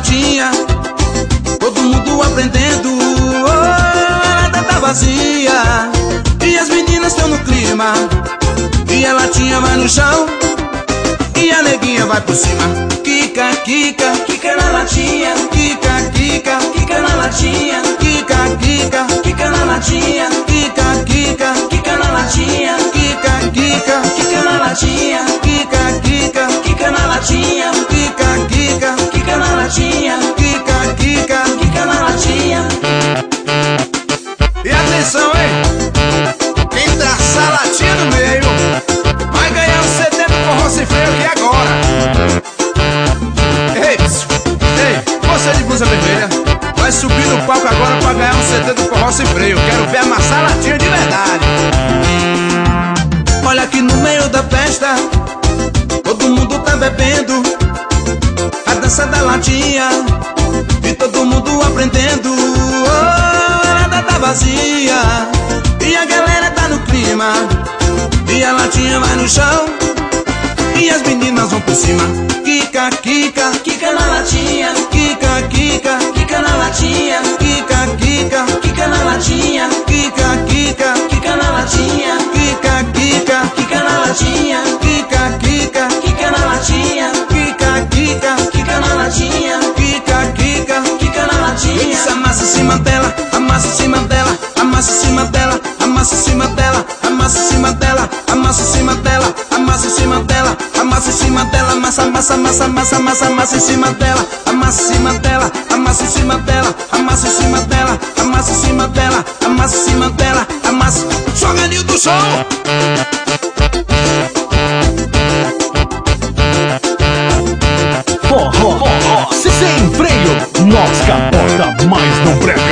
latinha, todo mundo aprendendo. Oh, a lata tá vazia e as meninas estão no clima, e a latinha vai no chão e a neguinha vai por cima. Quica, quica, quica na latinha. Quica, quica, quica na latinha. Quica, quica, quica na latinha. Quica, quica, quica na latinha. Quica, quica, quica na latinha. Quica, quica, quica na latinha. Quica, quica, quica na latinha. Quica, quica, quica na latinha. E atenção, hein? Quem traçar a latinha no meio vai ganhar um CD do Forró Sem Freio aqui agora. Ei, você de blusa vermelha vai subir no palco agora pra ganhar um CD do Forró Sem Freio. Quero ver amassar a latinha de verdade. Olha aqui no meio da festa, todo mundo tá bebendo a dança da latinha e todo mundo aprendendo. Oh, a lata tá vazia e a galera tá no clima, e a latinha vai no chão e as meninas vão por cima. Quica, quica, quica na latinha. Quica, quica, quica na latinha. Quica, quica, quica na latinha. Quica, quica, quica na latinha. Quica, quica, quica na latinha. Quica, quica, quica na latinha. Quica, quica, quica na latinha. Quica, quica, quica na latinha. Isso, amassa em cima dela, amassa em cima dela, amassa em cima dela, amassa em cima dela, amassa em cima dela, amassa em cima dela, amassa em cima dela, amassa em cima dela, amassa, amassa, amassa, amassa, amassa, amassa em cima dela, amassa em cima dela, amassa em cima dela, amassa em cima dela, amassa em cima dela, amassa em cima dela, amassa. Joga Nil do Show! Forró sem freio, nós capota, mas não presta.